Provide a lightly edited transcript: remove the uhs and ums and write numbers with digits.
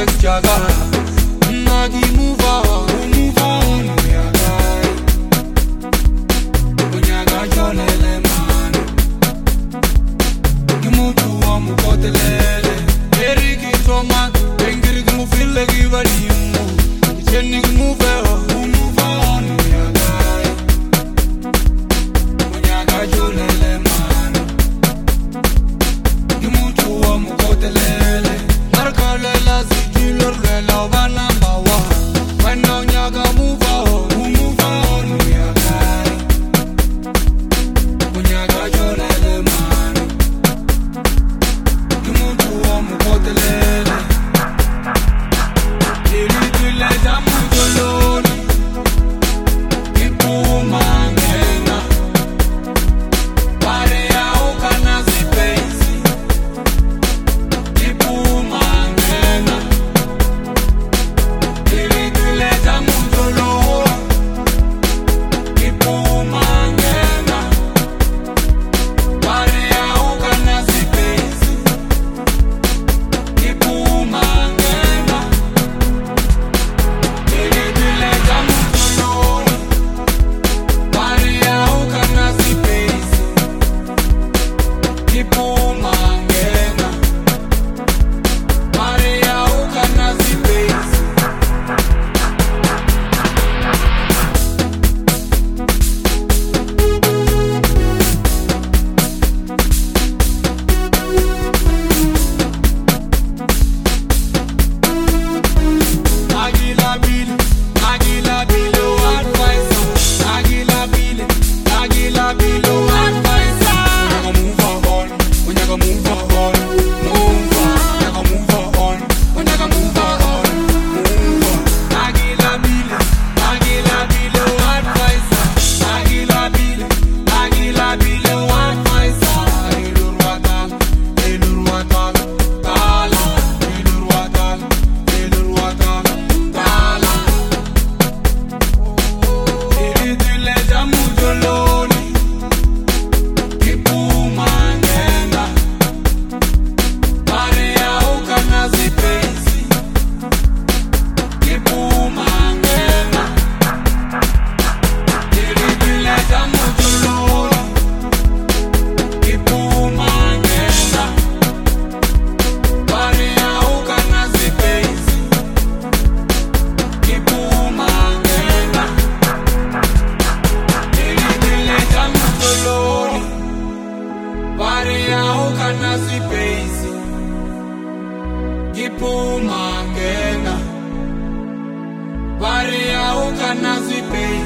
jaga. Nagi move on, unyaga. Unyaga jolele man. Gimutu wa mukotelele. Eri kitoma, engiri gimu feel givalimu. Jenny move on, unyaga. Unyaga jolele man. Gimutu wa mukotelele. Narkalela zikilor lela banamba wa. When unyaga move on, unyaga. Unyaga jolele man. Gimutu wa mukotelele. Iritile jamu joloni. Ipu mangena. Pare ya ukana zipenzi. Ipu mangena. Iritile jamu joloni. Ipu mangena. Pare ya ukana zipenzi. Ipu mangena. Iritile jamu joloni. Pare ya ukana zipenzi. Ipu mangena. Pare ya ukana zipenzi. Agila bile, advice. Agila bile, advice. Unyaga move on, move on. Unyaga move on, unyaga move on, move on. Agila bile, advice. Agila bile, advice. Elurwatan, tala. Elurwatan, tala. Iritile jamu joloni. Ipu mangena. Pare ya ukana zipenzi. Ipu mangena. Iritile jamu joloni. Ipu mangena. Pare ya ukana zipenzi. Ipu mangena. Iritile jamu joloni. Pare ya ukana zipenzi. Ipu mangena. Pare ya ukana zipenzi.